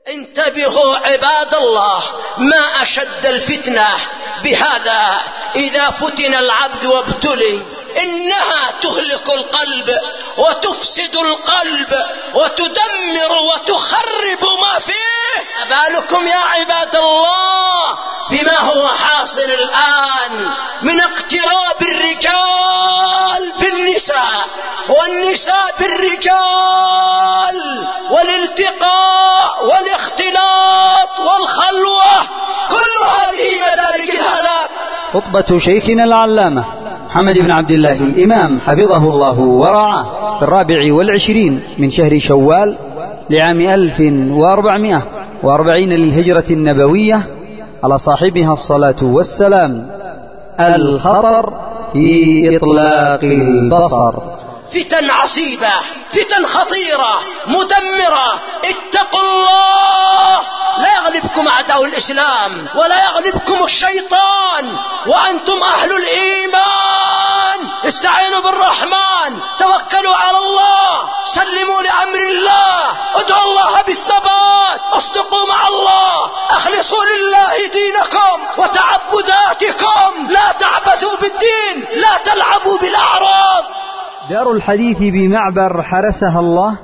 انتبهوا عباد الله، ما أشد الفتنة بهذا. إذا فتن العبد وابتلي إنها تهلك القلب وتفسد القلب وتدمر وتخرب ما فيه. أبالكم يا عباد الله بما هو حاصل الآن من اقتراب الرجال بالنساء والنساء بالرجال والالتقاء والاختلاط والخلوة، كل هذه مدارج الهلاك. خطبة شيخنا العلامة محمد بن عبد الله الإمام حفظه الله ورعاه في 24 من شهر شوال لعام 1440 للهجرة النبوية على صاحبها الصلاة والسلام. الخطر في إطلاق البصر. فتن عصيبة، فتن خطيرة مدمرة، اتقوا الله. لا يغلبكم أعداء الإسلام ولا يغلبكم الشيطان وأنتم أهل الإيمان. استعينوا بالرحمن، توكلوا على الله، سلموا لأمر الله، ادعوا الله بالثبات، اصدقوا مع الله، اخلصوا لله دينكم وتعبداتكم، لا تعبثوا بالدين، لا تلعبوا بالأعراض. دار الحديث بمعبر حرسها الله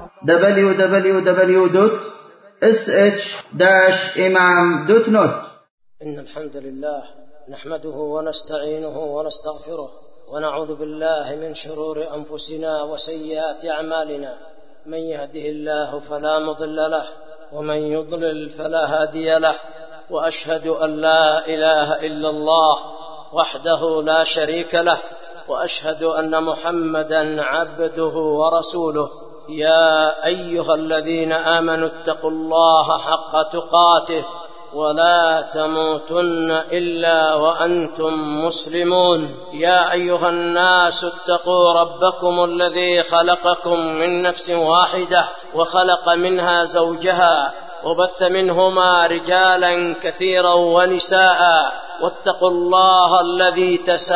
www.sh-imam.net. إن الحمد لله نحمده ونستعينه ونستغفره ونعوذ بالله من شرور أنفسنا وسيئات أعمالنا. من يهده الله فلا مضل له ومن يضلل فلا هادي له، وأشهد أن لا إله إلا الله وحده لا شريك له، وأشهد أن محمدا عبده ورسوله. يا أيها الذين آمنوا اتقوا الله حق تقاته ولا تموتن إلا وأنتم مسلمون. يا أيها الناس اتقوا ربكم الذي خلقكم من نفس واحدة وخلق منها زوجها وبث منهما رجالا كثيرا ونساء، واتقوا الله الذي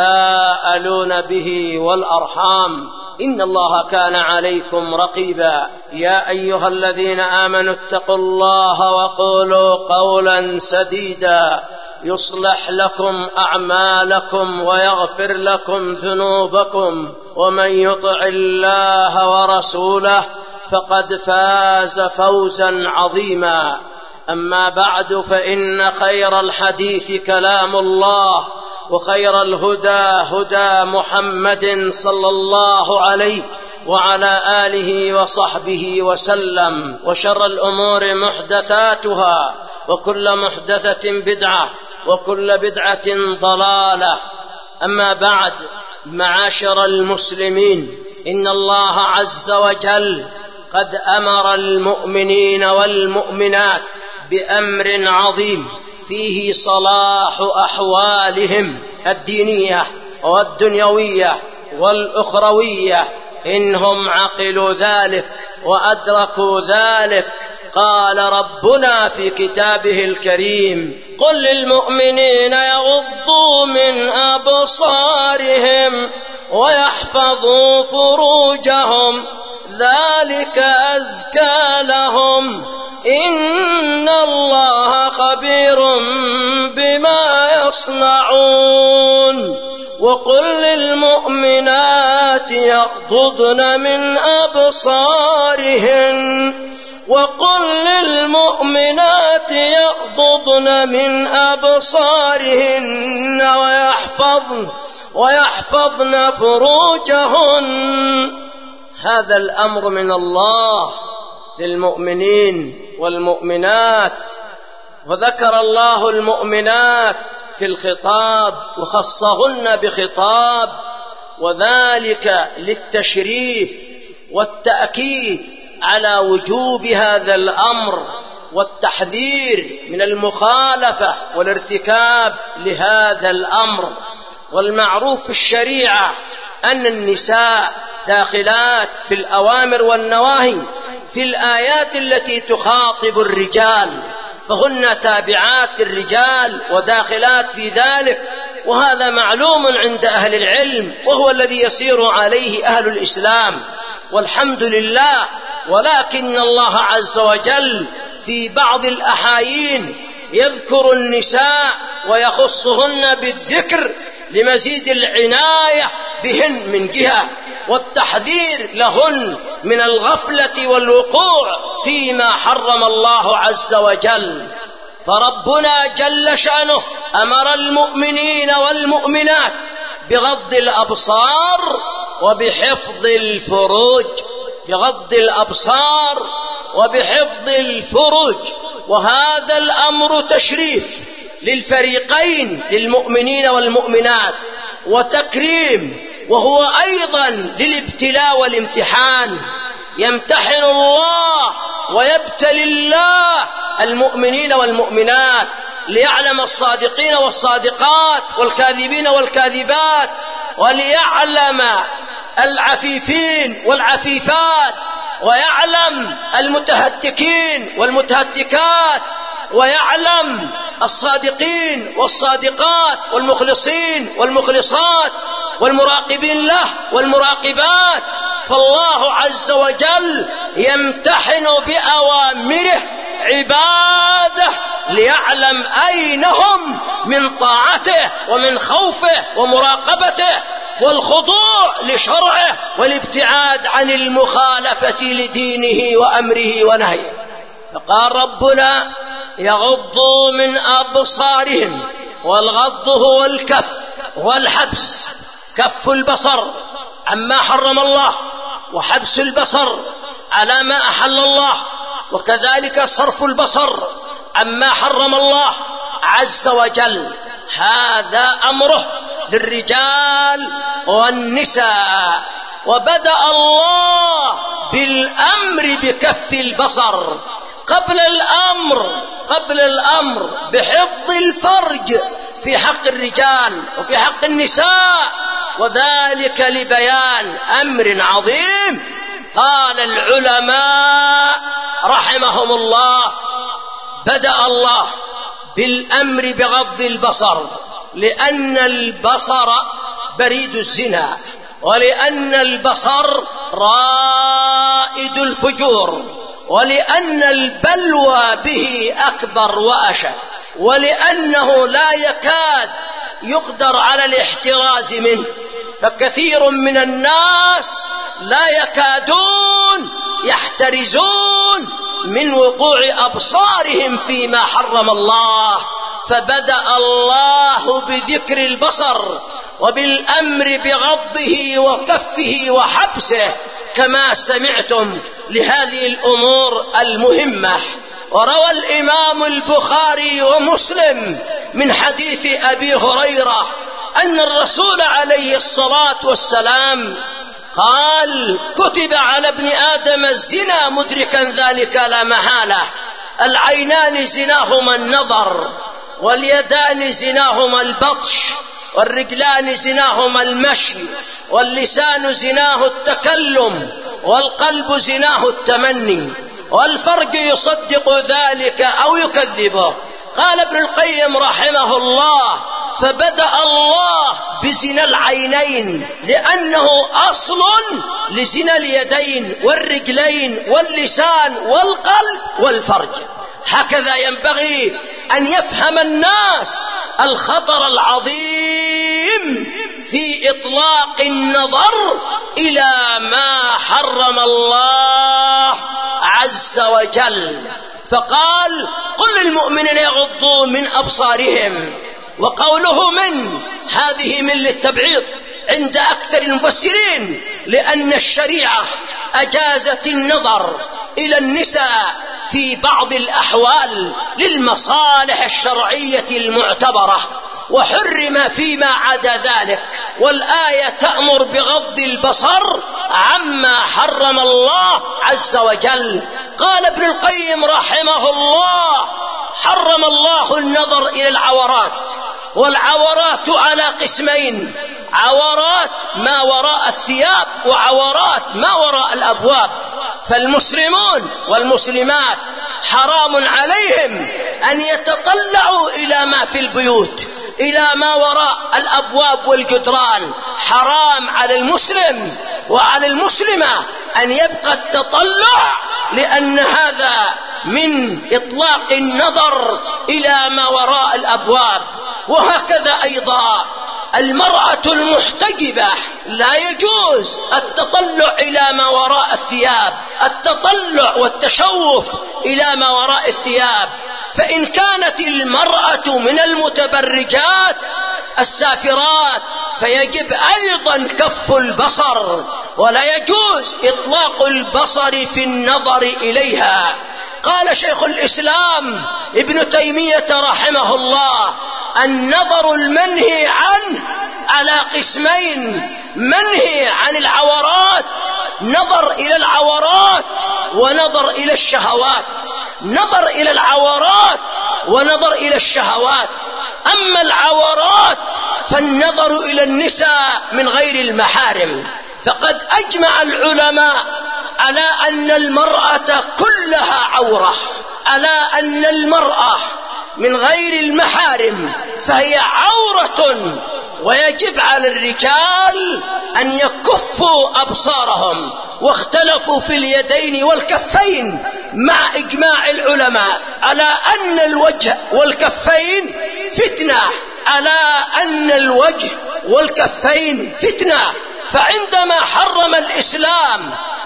تساءلون به والأرحام إن الله كان عليكم رقيبا. يا أيها الذين آمنوا اتقوا الله وقولوا قولا سديدا يصلح لكم أعمالكم ويغفر لكم ذنوبكم، ومن يطع الله ورسوله فقد فاز فوزا عظيما. أما بعد، فإن خير الحديث كلام الله، وخير الهدى هدى محمد صلى الله عليه وعلى آله وصحبه وسلم، وشر الأمور محدثاتها، وكل محدثة بدعة، وكل بدعة ضلالة. أما بعد، معاشر المسلمين، إن الله عز وجل قد أمر المؤمنين والمؤمنات بأمر عظيم فيه صلاح أحوالهم الدينية والدنيوية والأخروية إنهم عقلوا ذلك وأدركوا ذلك. قال ربنا في كتابه الكريم: قل للمؤمنين يغضوا من أبصارهم ويحفظوا فروجهم ذلك أزكى لهم إن الله خبير بما يصنعون. وقل للمؤمنات يغضضن من أبصارهن ويحفظن فروجهن. هذا الأمر من الله للمؤمنين والمؤمنات. وذكر الله المؤمنات في الخطاب وخصهن بخطاب، وذلك للتشريف والتأكيد على وجوب هذا الأمر والتحذير من المخالفة والارتكاب لهذا الأمر. والمعروف في الشريعة أن النساء داخلات في الأوامر والنواهي في الآيات التي تخاطب الرجال، فهن تابعات الرجال وداخلات في ذلك، وهذا معلوم عند أهل العلم، وهو الذي يسير عليه أهل الإسلام والحمد لله. ولكن الله عز وجل في بعض الأحايين يذكر النساء ويخصهن بالذكر لمزيد العناية بهن من جهة والتحذير لهن من الغفلة والوقوع فيما حرم الله عز وجل. فربنا جل شأنه أمر المؤمنين والمؤمنات بغض الأبصار وبحفظ الفروج، بغض الأبصار وبحفظ الفروج. وهذا الأمر تشريف للفريقين، للمؤمنين والمؤمنات، وتكريم، وهو أيضا للابتلاء والامتحان. يمتحن الله ويبتلي الله المؤمنين والمؤمنات ليعلم الصادقين والصادقات والكاذبين والكاذبات، وليعلم العفيفين والعفيفات، ويعلم المتهتكين والمتهتكات، ويعلم الصادقين والصادقات والمخلصين والمخلصات والمراقبين له والمراقبات. فالله عز وجل يمتحن بأوامره عباده ليعلم أين هم من طاعته ومن خوفه ومراقبته والخضوع لشرعه والابتعاد عن المخالفة لدينه وأمره ونهيه. فقال ربنا: يغضوا من أبصارهم. والغض هو الكف والحبس، كف البصر عما حرم الله، وحبس البصر على ما أحل الله، وكذلك صرف البصر عما حرم الله عز وجل. هذا أمره للرجال والنساء. وبدأ الله بالأمر بكف البصر قبل الأمر بحفظ الفرج في حق الرجال وفي حق النساء، وذلك لبيان أمر عظيم. قال العلماء رحمهم الله: بدأ الله بالأمر بغض البصر لأن البصر بريد الزنا، ولأن البصر رائد الفجور، ولأن البلوى به أكبر وأشد، ولأنه لا يكاد يقدر على الاحتراز منه. فكثير من الناس لا يكادون يحترزون من وقوع أبصارهم فيما حرم الله. فبدأ الله بذكر البصر وبالأمر بغضه وكفه وحبسه كما سمعتم لهذه الأمور المهمة. وروى الإمام البخاري ومسلم من حديث أبي هريرة أن الرسول عليه الصلاة والسلام قال: كتب على ابن آدم الزنا مدركا ذلك لا محالة. العينان زناهما النظر، واليدان زناهما البطش، والرجلان زناهما المشي، واللسان زناه التكلم، والقلب زناه التمني، والفرج يصدق ذلك أو يكذبه. قال ابن القيم رحمه الله: فبدأ الله بزنا العينين لأنه أصل لزنا اليدين والرجلين واللسان والقلب والفرج. هكذا ينبغي أن يفهم الناس الخطر العظيم في إطلاق النظر إلى ما حرم الله عز وجل. فقال: قل للمؤمنين يغضوا من أبصارهم. وقوله من هذه من للتبعيض عند أكثر المفسرين، لأن الشريعة أجازت النظر إلى النساء في بعض الأحوال للمصالح الشرعية المعتبرة، وحرم فيما عدا ذلك. والآية تأمر بغض البصر عما حرم الله عز وجل. قال ابن القيم رحمه الله: حرم الله النظر إلى العورات، والعورات على قسمين: عورات ما وراء الثياب، وعورات ما وراء الأبواب. فالمسلمون والمسلمات حرام عليهم أن يتطلعوا إلى ما في البيوت، إلى ما وراء الأبواب والجدران. حرام على المسلم وعلى المسلمة أن يبقى التطلع، لأن هذا من إطلاق النظر إلى ما وراء الأبواب. وهكذا أيضا المرأة المحتجبة لا يجوز التطلع إلى ما وراء الثياب، التطلع والتشوف إلى ما وراء الثياب. فإن كانت المرأة من المتبرجات السافرات فيجب أيضا كف البصر، ولا يجوز إطلاق البصر في النظر إليها. قال شيخ الإسلام ابن تيمية رحمه الله: النظر المنهي عنه على قسمين: منهي عن العورات، نظر إلى العورات ونظر إلى الشهوات، نظر إلى العورات ونظر إلى الشهوات. أما العورات فالنظر إلى النساء من غير المحارم، فقد أجمع العلماء على أن المرأة كلها عورة، على أن المرأة من غير المحارم فهي عورة، ويجب على الرجال أن يكفوا أبصارهم. واختلفوا في اليدين والكفين مع إجماع العلماء على أن الوجه والكفين فتنة، على أن الوجه والكفين فتنة. فعندما حرم الإسلام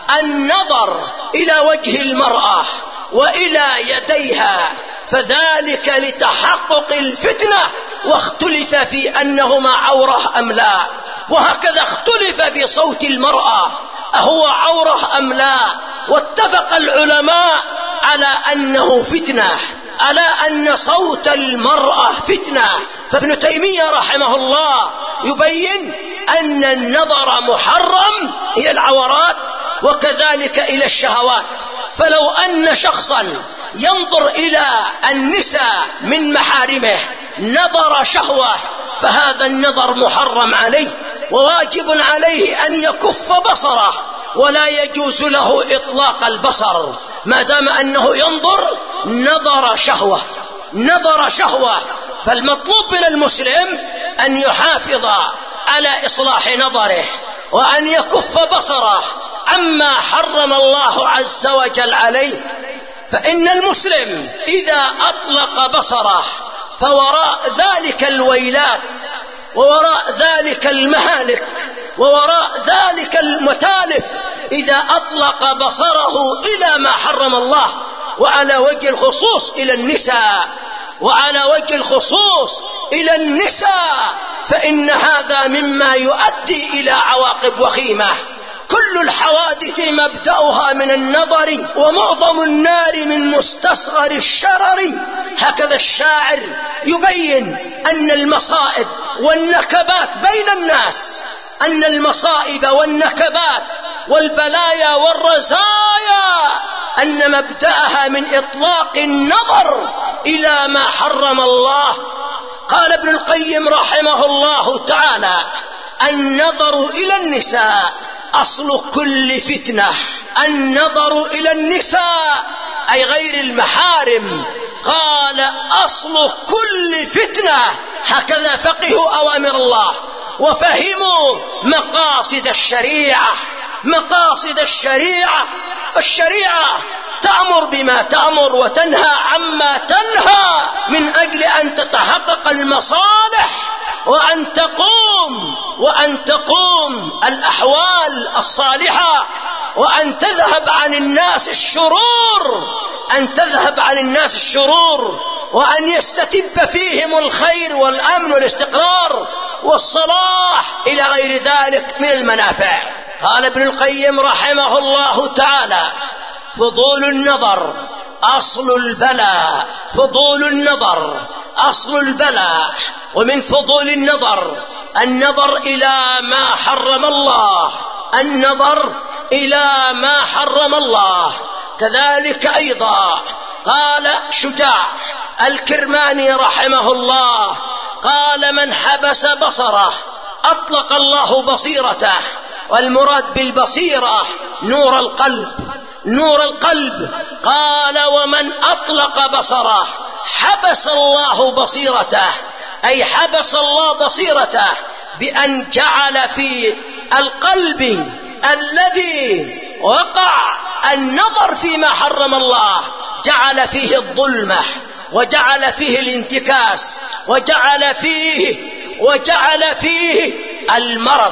النظر إلى وجه المرأة وإلى يديها فذلك لتحقق الفتنة، واختلف في أنهما عورة أم لا. وهكذا اختلف في صوت المرأة أهو عورة أم لا، واتفق العلماء على أنه فتنة، على أن صوت المرأة فتنة. فابن تيمية رحمه الله يبين أن النظر محرم إلى العورات وكذلك إلى الشهوات. فلو أن شخصا ينظر إلى النساء من محارمه نظر شهوة فهذا النظر محرم عليه، وواجب عليه أن يكف بصره، ولا يجوز له إطلاق البصر ما دام أنه ينظر نظر شهوة، نظر شهوة. فالمطلوب من المسلم أن يحافظ على إصلاح نظره وأن يكف بصره عما حرم الله عز وجل عليه. فإن المسلم إذا أطلق بصره فوراء ذلك الويلات، ووراء ذلك المهالك، ووراء ذلك المتالف، إذا أطلق بصره إلى ما حرم الله، وعلى وجه الخصوص إلى النساء، وعلى وجه الخصوص إلى النساء، فإن هذا مما يؤدي إلى عواقب وخيمة. كل الحوادث مبدأها من النظر، ومعظم النار من مستصغر الشرر. هكذا الشاعر يبين أن المصائب والنكبات بين الناس، أن المصائب والنكبات والبلايا والرزايا أن مبدأها من إطلاق النظر إلى ما حرم الله. قال ابن القيم رحمه الله تعالى: النظر إلى النساء أصل كل فتنة. النظر إلى النساء أي غير المحارم، قال أصل كل فتنة. هكذا فقهوا أوامر الله وفهموا مقاصد الشريعة، مقاصد الشريعة. فالشريعة تأمر بما تأمر وتنهى عما تنهى من أجل أن تتحقق المصالح وأن تقوم الأحوال الصالحة، وأن تذهب عن الناس الشرور، أن تذهب عن الناس الشرور، وأن يستتب فيهم الخير والأمن والاستقرار والصلاح إلى غير ذلك من المنافع. قال ابن القيم رحمه الله تعالى: فضول النظر أصل البلاء. فضول النظر أصل البلاء. ومن فضول النظر إلى ما حرم الله، النظر إلى ما حرم الله. كذلك أيضا قال شجاع الكرماني رحمه الله: قال من حبس بصره أطلق الله بصيرته. والمراد بالبصيرة نور القلب، نور القلب. قال ومن أطلق بصره حبس الله بصيرته، أي حبس الله بصيرته بأن جعل في القلب الذي وقع النظر فيما حرم الله، جعل فيه الظلمة، وجعل فيه الانتكاس، وجعل فيه المرض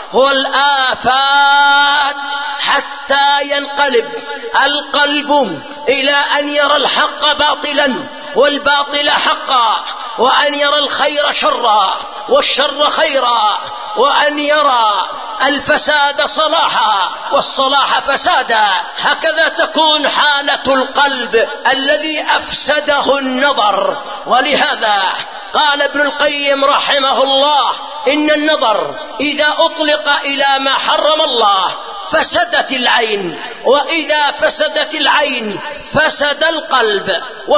والآفات، حتى ينقلب القلب إلى أن يرى الحق باطلا والباطل حقا، وأن يرى الخير شرا والشر خيرا، وأن يرى الفساد صلاحا والصلاح فسادا. هكذا تكون حالة القلب الذي أفسده النظر. ولهذا قال ابن القيم رحمه الله: إن النظر إذا أطلق إلى ما حرم الله فسدت العين، وإذا فسدت العين فسد القلب،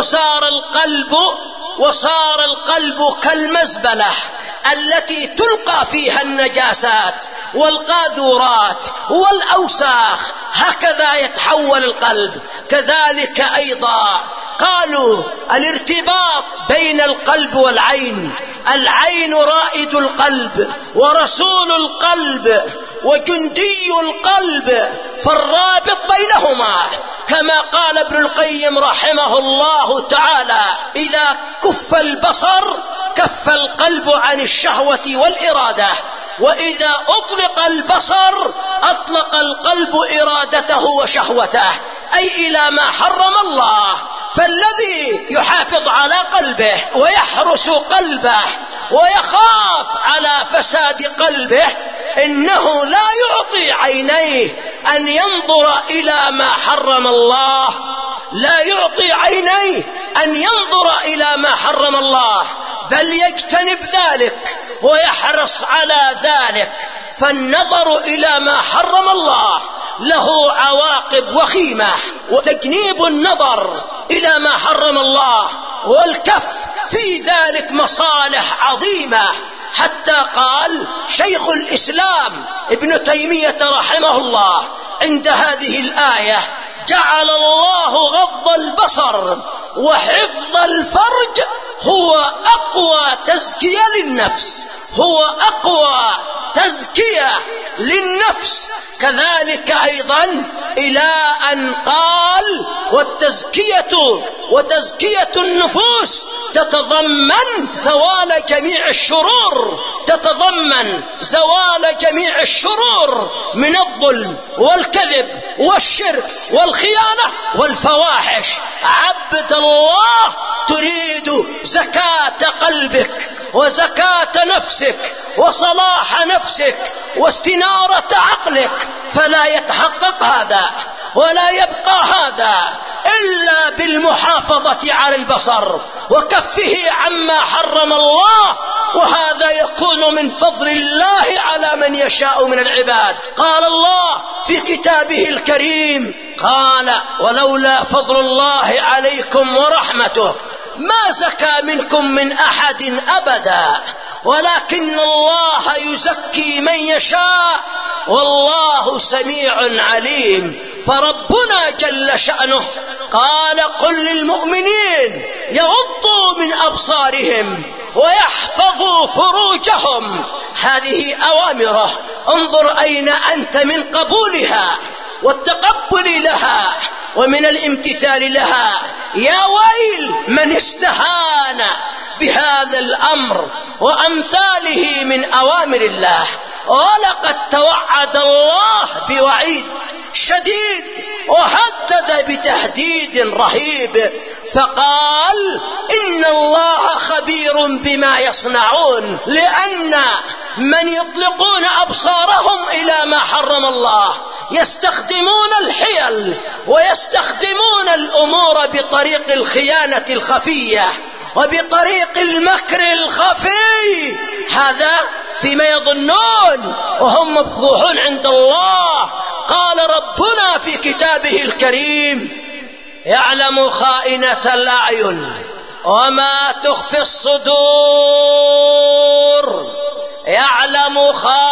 وصار القلب كالمزبلة التي تلقى فيها النجاسات والقاذورات والأوساخ، هكذا يتحول القلب. كذلك أيضا قالوا الارتباط بين القلب والعين، العين رائد القلب ورسول القلب وجندي القلب، فالرابط بينهما كما قال ابن القيم رحمه الله تعالى: إذا كف البصر كف القلب عن الشهوة والإرادة، وإذا أطلق البصر أطلق القلب إرادته وشهوته، أي إلى ما حرم الله. فالذي يحافظ على قلبه ويحرس قلبه ويخاف على فساد قلبه إنه لا يعطي عينيه أن ينظر إلى ما حرم الله، لا يعطي عينيه أن ينظر إلى ما حرم الله، بل يجتنب ذلك ويحرص على ذلك. فالنظر إلى ما حرم الله له عواقب وخيمة، وتجنيب النظر إلى ما حرم الله والكف في ذلك مصالح عظيمة. حتى قال شيخ الإسلام ابن تيمية رحمه الله عند هذه الآية: جعل الله غض البصر وحفظ الفرج هو أقوى تزكية للنفس، هو أقوى تزكية للنفس. كذلك أيضا إلى أن قال: وتزكية النفوس تتضمن زوال جميع الشرور من الظلم والكذب والشرك والخيانة والفواحش. عبد الله، تريد زكاة قلبك وزكاة نفسك وصلاح نفسك واستنارة عقلك، فلا يتحقق هذا ولا يبقى هذا إلا بالمحافظة على البصر وكفه عما حرم الله، وهذا يكون من فضل الله على من يشاء من العباد. قال الله في كتابه الكريم: قال: ولولا فضل الله عليكم ورحمته ما زكى منكم من أحد أبدا، ولكن الله يزكي من يشاء والله سميع عليم. فربنا جل شأنه قال: قل للمؤمنين يغضوا من أبصارهم ويحفظوا فروجهم. هذه أوامره، انظر أين أنت من قبولها والتقبل لها ومن الامتثال لها. يا ويل من استهان بهذا الأمر وأمثاله من أوامر الله. ولقد توعد الله بوعيد شديد وهدد بتهديد رهيب، فقال: إن الله خبير بما يصنعون. لأن من يطلقون أبصارهم إلى ما حرم الله يستخدمون الحيل ويستخدمون الأمور بطريق الخيانة الخفية وبطريق المكر الخفي، هذا فيما يظنون وهم مفضوحون عند الله. قال ربنا في كتابه الكريم: يعلم خائنة الأعين وما تخفي الصدور. يعلم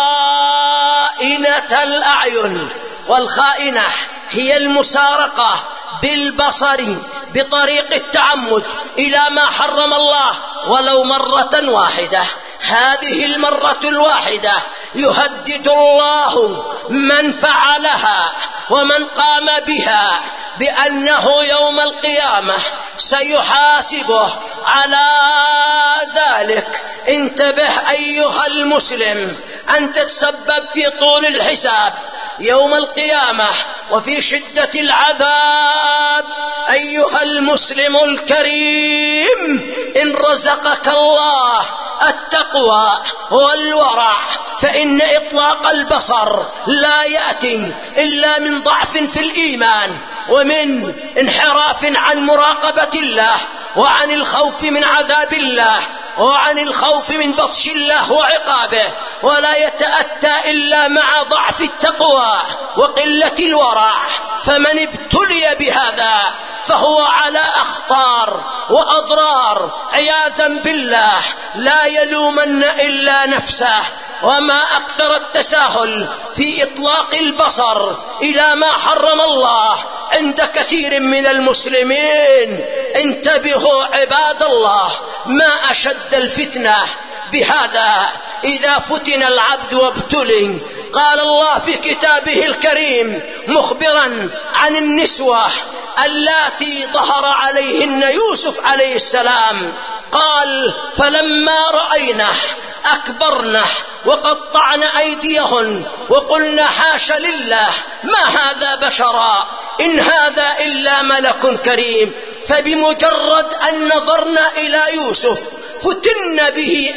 خائنة الأعين، والخائنة هي المسارقة بالبصر بطريق التعمد إلى ما حرم الله ولو مرة واحدة. هذه المرة الواحدة يهدد الله من فعلها ومن قام بها بأنه يوم القيامة سيحاسبه على ذلك. انتبه أيها المسلم أن تتسبب في طول الحساب يوم القيامة وفي شدة العذاب. أيها المسلم الكريم، إن رزقك الله التقوى والورع فإن إطلاق البصر لا يأتي إلا من ضعف في الإيمان ومن انحراف عن مراقبة الله وعن الخوف من عذاب الله وعن الخوف من بطش الله وعقابه، ولا يتأتى إلا مع ضعف التقوى وقلة الورع. فمن ابتلي بهذا فهو على أخطار وأضرار عياذا بالله، لا يلومن إلا نفسه. وما أكثر التساهل في إطلاق البصر إلى ما حرم الله عند كثير من المسلمين. انتبهوا عباد الله، ما أشد الفتنة بهذا إذا فتن العبد وابتلي. قال الله في كتابه الكريم مخبرا عن النسوة اللاتي ظهر عليهن يوسف عليه السلام، قال: فلما رأينه أكبرنه وقطعن أيديهن وقلنا حاش لله ما هذا بشرا إن هذا إلا ملك كريم. فبمجرد أن نظرنا إلى يوسف فتن به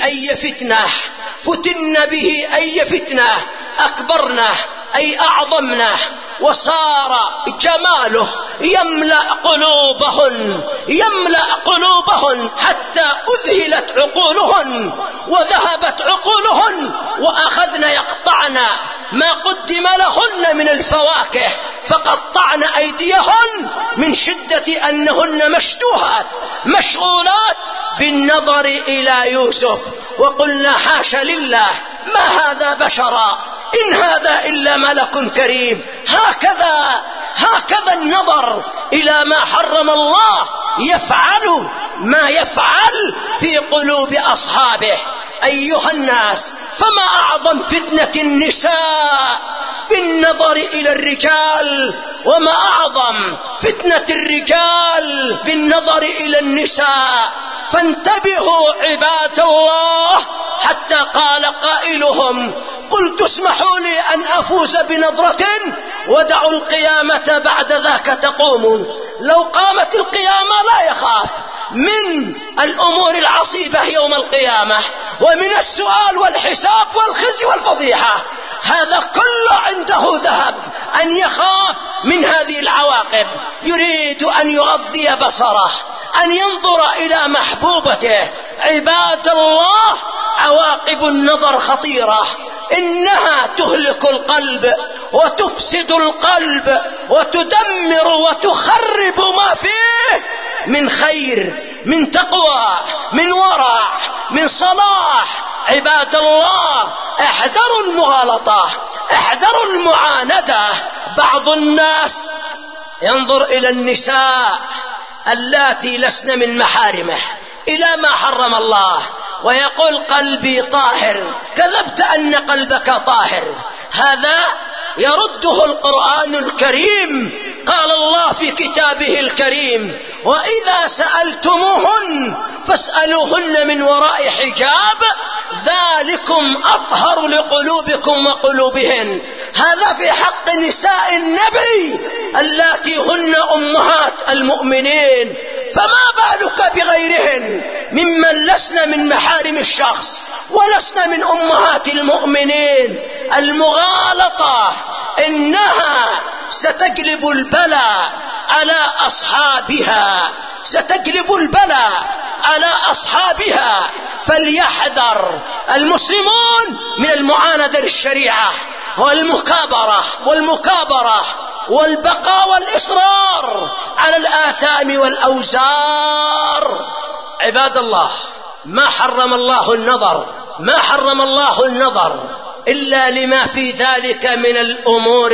أي فتنة أكبرنه أي أعظمنه، وصار جماله يملأ قلوبهن حتى أذهلت عقولهن وذهبت عقولهن، وأخذن يقطعن ما قدم لهن من الفواكه فقطعن أيديهن من شدة أنهن مشتوهات مشغولات بالنظر إلى يوسف، وقلنا حاش لله ما هذا بشرا إن هذا إلا ملك كريم. هكذا النظر إلى ما حرم الله يفعل ما يفعل في قلوب أصحابه. أيها الناس، فما أعظم فتنة النساء بالنظر إلى الرجال، وما أعظم فتنة الرجال بالنظر إلى النساء. فانتبهوا عباد الله، حتى قال قائلهم: قلت اسمحوا لي أن أفوز بنظرة ودعوا القيامة بعد ذاك تقومون. لو قامت القيامة لا يخاف من الأمور العصيبة يوم القيامة ومن السؤال والحساب والخزي والفضيحة، هذا كله عنده ذهب أن يخاف من هذه العواقب. يريد أن يغضي بصره، أن ينظر إلى محبوبته. عباد الله، عواقب النظر خطيرة، إنها تهلك القلب وتفسد القلب وتدمر وتخرب ما فيه من خير، من تقوى، من ورع، من صلاح. عباد الله، احذروا المغالطة، احذروا المعاندة. بعض الناس ينظر إلى النساء اللاتي لسن من محارمه إلى ما حرم الله ويقول: قلبي طاهر. كذبت أن قلبك طاهر. هذا يرده القرآن الكريم. قال الله في كتابه الكريم: وإذا سألتموهن فاسألوهن من وراء حجاب ذلكم أطهر لقلوبكم وقلوبهن. هذا في حق نساء النبي اللاتي هن أمهات المؤمنين، فما بالك بغيرهن ممن لسن من محارم الشخص ولسن من أمهات المؤمنين. المغالطة إنها ستجلب البلاء على أصحابها، فليحذر المسلمون من المعاندة للشريعة والمكابرة والبقاء والإصرار على الآثام والأوزار. عباد الله، ما حرم الله النظر إلا لما في ذلك من الأمور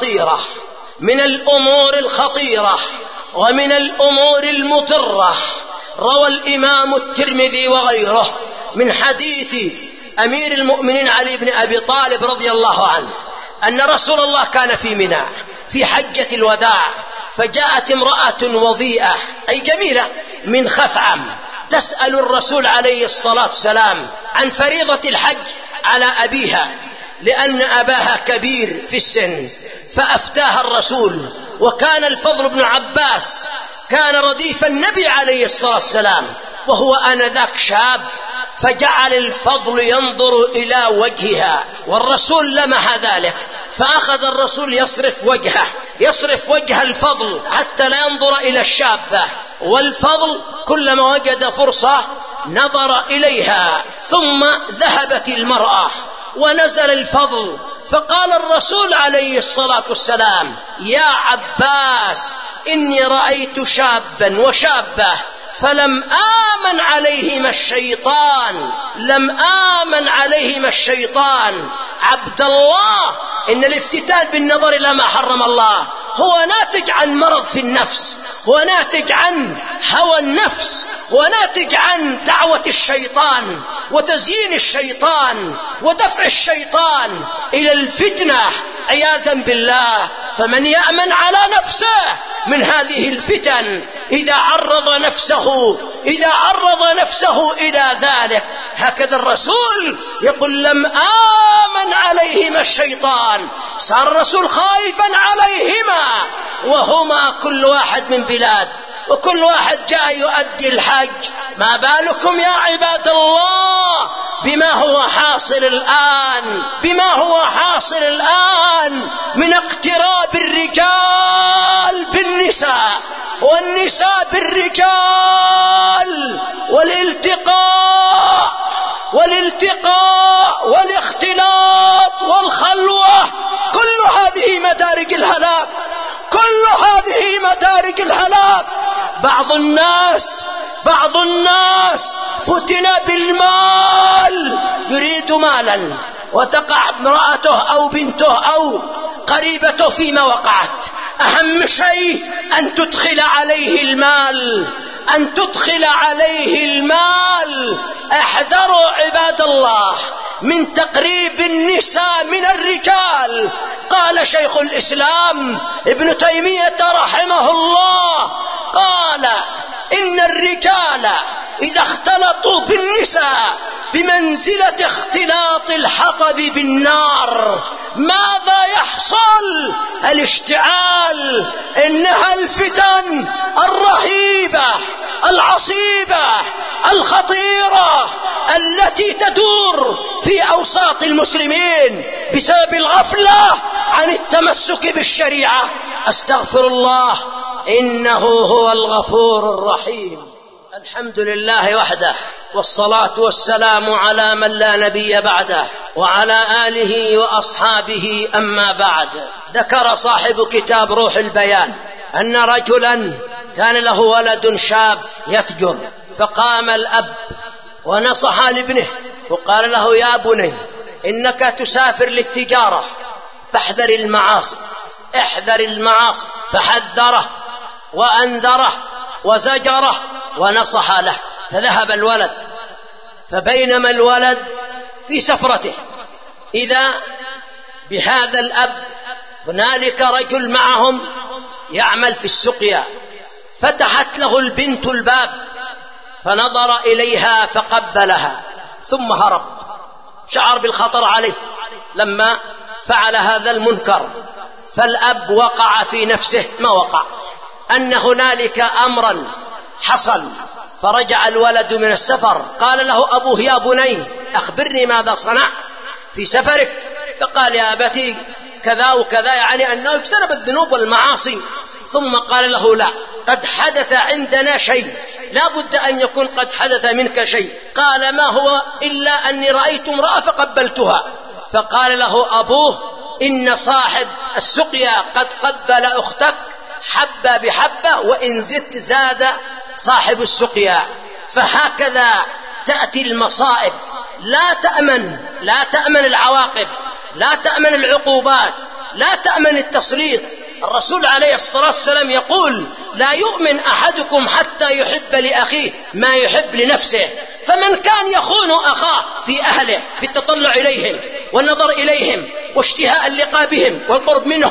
الخطيرة ومن الأمور المضرة. روى الإمام الترمذي وغيره من حديث أمير المؤمنين علي بن أبي طالب رضي الله عنه أن رسول الله كان في منى في حجة الوداع، فجاءت امرأة وضيئة أي جميلة من خثعم تسأل الرسول عليه الصلاة والسلام عن فريضة الحج على أبيها، لأن أباها كبير في السن، فأفتاها الرسول. وكان الفضل بن عباس كان رديف النبي عليه الصلاة والسلام، وهو آنذاك شاب، فجعل الفضل ينظر إلى وجهها، والرسول لمح ذلك، فأخذ الرسول يصرف وجه الفضل حتى لا ينظر إلى الشابة، والفضل كلما وجد فرصة نظر إليها. ثم ذهبت المرأة ونزل الفضل، فقال الرسول عليه الصلاة والسلام: يا عباس، إني رأيت شابا وشابة فلم آمن عليهما الشيطان. عبد الله، إن الافتتان بالنظر إلى ما حرم الله هو ناتج عن مرض في النفس، هو ناتج عن هوى النفس، هو ناتج عن دعوة الشيطان وتزيين الشيطان ودفع الشيطان إلى الفتنة عياذا بالله. فمن يأمن على نفسه من هذه الفتن إذا عرض نفسه إلى ذلك. هكذا الرسول يقول: لم آمن عليهما الشيطان. صار الرسول خائفا عليهما، وهما كل واحد من بلاد، وكل واحد جاء يؤدي الحج. ما بالكم يا عباد الله بما هو حاصل الآن من اقتراب الرجال بالنساء والنساء بالرجال، والالتقاء والاختلاط والخلوة. كل هذه مدارج الهلاك. بعض الناس فتن بالمال، يريد مالا وتقع امرأته أو بنته أو قريبته فيما وقعت. أهم شيء أن تدخل عليه المال. احذروا عباد الله من تقريب النساء من الرجال. قال شيخ الإسلام ابن تيمية رحمه الله، قال: إن الرجال إذا اختلطوا بالنساء بمنزلة اختلاط الحطب بالنار. ماذا يحصل؟ الاشتعال. إنها الفتن الرهيبة العصيبة الخطيرة التي تدور في أوساط المسلمين بسبب الغفلة عن التمسك بالشريعة. أستغفر الله، إنه هو الغفور الرحيم. الحمد لله وحده، والصلاة والسلام على من لا نبي بعده، وعلى آله وأصحابه. أما بعد، ذكر صاحب كتاب روح البيان أن رجلا كان له ولد شاب يتجر، فقام الأب ونصح لابنه وقال له: يا بني، إنك تسافر للتجارة فاحذر المعاصي، فحذره وأنذره وزجره ونصح له. فذهب الولد، فبينما الولد في سفرته إذا بهذا الأب هنالك رجل معهم يعمل في السقيا، فتحت له البنت الباب فنظر إليها فقبلها ثم هرب. شعر بالخطر عليه لما فعل هذا المنكر، فالأب وقع في نفسه ما وقع، أن هنالك أمرا حصل. فرجع الولد من السفر، قال له أبوه: يا بني، أخبرني ماذا صنع في سفرك. فقال: يا أبتي كذا وكذا، يعني أنه اجتنب الذنوب والمعاصي. ثم قال له: لا، قد حدث عندنا شيء، لا بد أن يكون قد حدث منك شيء. قال: ما هو؟ إلا أني رأيت امرأة فقبلتها. فقال له أبوه: إن صاحب السقيا قد قبل أختك حبة بحبة، وإن زدت زاد صاحب السقيا. فهكذا تأتي المصائب، لا تأمن العواقب، لا تأمن العقوبات، لا تأمن التسليط. الرسول عليه الصلاة والسلام يقول: لا يؤمن أحدكم حتى يحب لأخيه ما يحب لنفسه. فمن كان يخون أخاه في أهله في التطلع إليهم والنظر إليهم واشتهاء اللقاء بهم والقرب منهم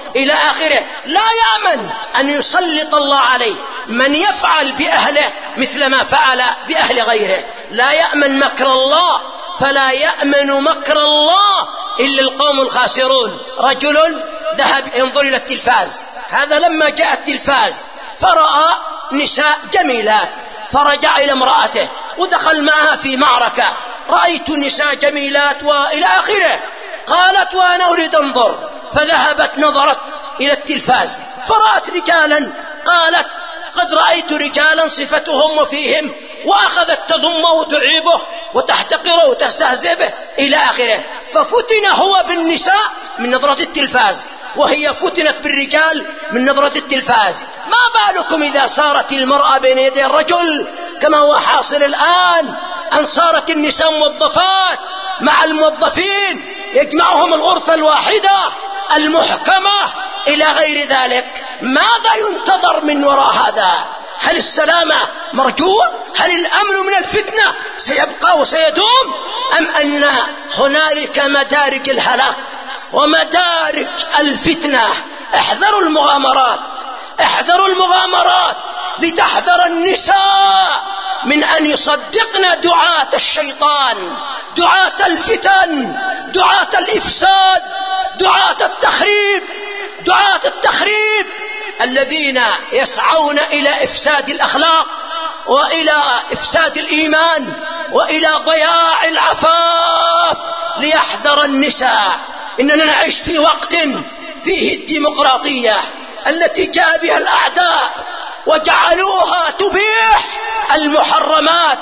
إلى آخره. لا يأمن أن يسلط الله عليه من يفعل بأهله مثل ما فعل بأهل غيره. لا يأمن مكر الله، فلا يأمن مكر الله إلا القوم الخاسرون. رجل ذهب ينظر إلى التلفاز، هذا لما جاء التلفاز فرأى نساء جميلات، فرجع إلى امرأته ودخل معها في معركة، رأيت نساء جميلات وإلى آخره. قالت وأنا أريد أنظر، فذهبت نظرت إلى التلفاز فرأت رجالا، قالت قد رأيت رجالا صفتهم وفيهم، وأخذت تضمه وتعيبه وتحتقره وتستهزئه إلى آخره. ففتن هو بالنساء من نظرة التلفاز، وهي فتنت بالرجال من نظرة التلفاز. ما بالكم إذا صارت المرأة بين يدي الرجل كما هو حاصل الآن، أن صارت النساء موظفات مع الموظفين، يجمعهم الغرفة الواحدة المحكمة إلى غير ذلك. ماذا ينتظر من وراء هذا؟ هل السلامة مرجوة؟ هل الأمن من الفتنة سيبقى وسيدوم؟ أم أن هنالك مدارج الهلاك ومدارج الفتنة؟ احذروا المغامرات، احذروا المغامرات، لتحذر النساء من أن يصدقن دعاة الشيطان، دعاة الفتن، دعاة الإفساد، دعاة التخريب، دعاة التخريب الذين يسعون إلى إفساد الأخلاق وإلى إفساد الإيمان وإلى ضياع العفاف. ليحذر النساء. إننا نعيش في وقت فيه الديمقراطية التي جاء بها الأعداء وجعلوها تبيح المحرمات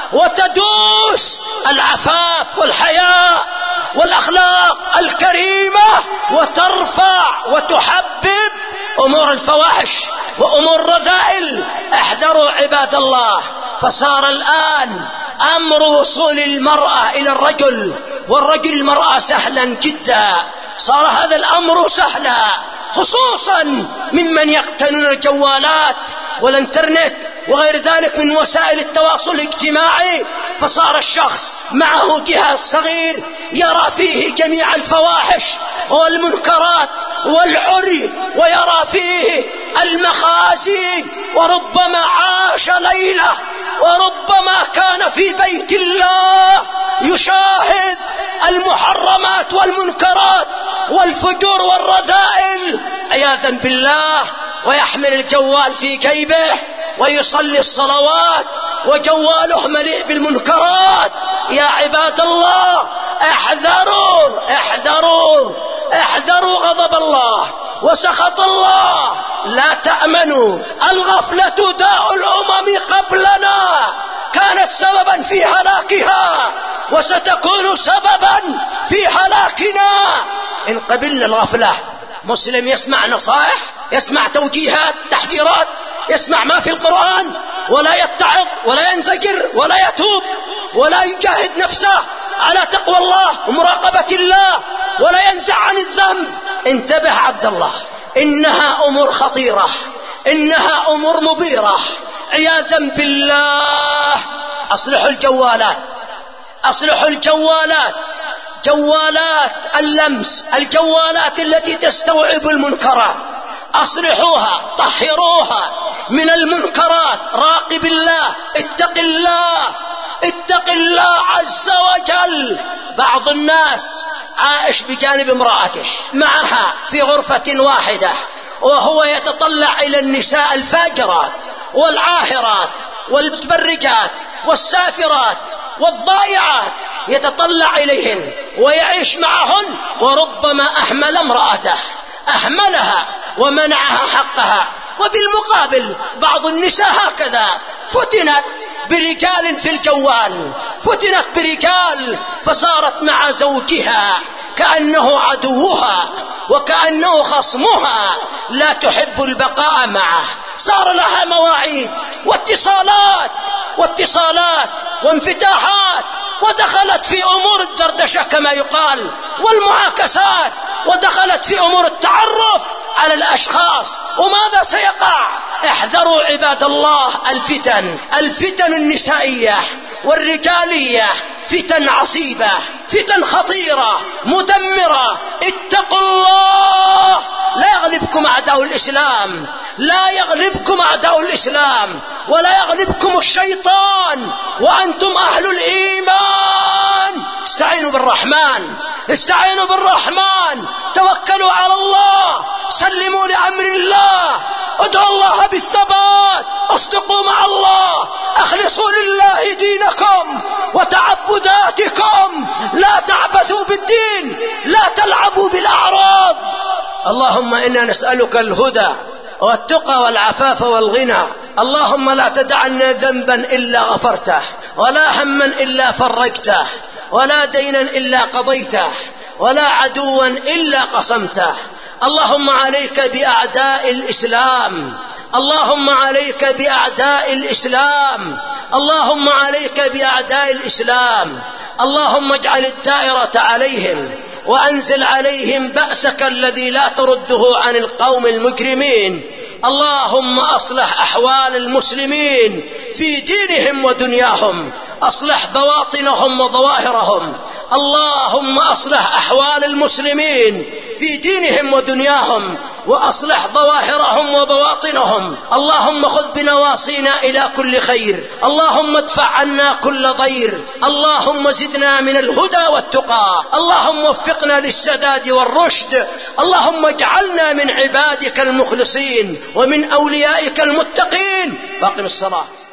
وتدوس العفاف والحياء والأخلاق الكريمة، وترفع وتحبب أمور الفواحش وأمور الرذائل. احذروا عباد الله. فصار الآن أمر وصول المرأة إلى الرجل والرجل المرأة سهلا جدا. صار هذا الأمر سهلا، خصوصا ممن يقتنون الجوالات والانترنت وغير ذلك من وسائل التواصل الاجتماعي. فصار الشخص معه جهاز صغير يرى فيه جميع الفواحش والمنكرات والعري، ويرى فيه المخازي، وربما عاش ليلة، وربما كان في بيت الله يشاهد المحرمات والمنكرات والفجور والرذائل عياذا بالله، ويحمل الجوال في جيبه ويصلي الصلوات وجواله مليء بالمنكرات. يا عباد الله احذروا احذروا احذروا غضب الله وسخط الله. لا تأمنوا. الغفلة داء الأمم قبلنا، كانت سببا في هلاكها وستكون سببا في هلاكنا إن قبلنا الغفلة. مسلم يسمع نصائح، يسمع توجيهات، تحذيرات، يسمع ما في القرآن، ولا يتعظ ولا ينزجر ولا يتوب ولا يجاهد نفسه على تقوى الله ومراقبة الله ولا ينزع عن الذنب. انتبه عبد الله، إنها أمور خطيرة، إنها أمور مبيرة عياذا بالله. أصلحوا الجوالات، أصلحوا الجوالات، جوالات اللمس، الجوالات التي تستوعب المنكرات، أصلحوها، طهروها من المنكرات. راقب الله، اتق الله، اتق الله عز وجل. بعض الناس عائش بجانب امرأته معها في غرفة واحدة، وهو يتطلع إلى النساء الفاجرات والعاهرات والمتبرجات والسافرات والضائعات، يتطلع إليهن ويعيش معهن، وربما أهمل امرأته، أهملها ومنعها حقها. وبالمقابل بعض النساء هكذا فتنت برجال في الجوال، فتنت برجال فصارت مع زوجها كأنه عدوها وكأنه خصمها، لا تحب البقاء معه. صار لها مواعيد واتصالات وانفتاحات، ودخلت في أمور الدردشة كما يقال والمعاكسات، ودخلت في أمور التعرف على الأشخاص. وماذا سيقع؟ احذروا عباد الله الفتن النسائية والرجالية، فتن عصيبة، فتن خطيرة مدمرة. اتقوا الله لا يغلبكم أعداء الإسلام، لا يغلبكم أعداء الإسلام، ولا يغلبكم الشيطان وأنتم أهل الإيمان. استعينوا بالرحمن، استعينوا بالرحمن، توكلوا على الله، سلموا لأمر الله، ادعوا الله بالثبات، اصدقوا مع الله، اخلصوا لله دينكم وتعبداتكم، لا تعبثوا بالدين، لا تلعبوا بالأعراض. اللهم إنا نسألك الهدى والتقى والعفاف والغنى. اللهم لا تدع لنا ذنبا إلا غفرته، ولا هما إلا فرجته، ولا دينا إلا قضيته، ولا عدوا إلا قصمته. اللهم عليك بأعداء الإسلام، اللهم عليك بأعداء الإسلام، اللهم عليك بأعداء الإسلام. اللهم اجعل الدائرة عليهم، وأنزل عليهم بأسك الذي لا ترده عن القوم المجرمين. اللهم أصلح أحوال المسلمين في دينهم ودنياهم، أصلح بواطنهم وظواهرهم. اللهم أصلح أحوال المسلمين في دينهم ودنياهم، وأصلح ظواهرهم وبواطنهم. اللهم خذ بنواصينا إلى كل خير، اللهم ادفع عنا كل ضير، اللهم زدنا من الهدى والتقى، اللهم وفقنا للسداد والرشد، اللهم اجعلنا من عبادك المخلصين ومن أوليائك المتقين. فاقم الصلاة.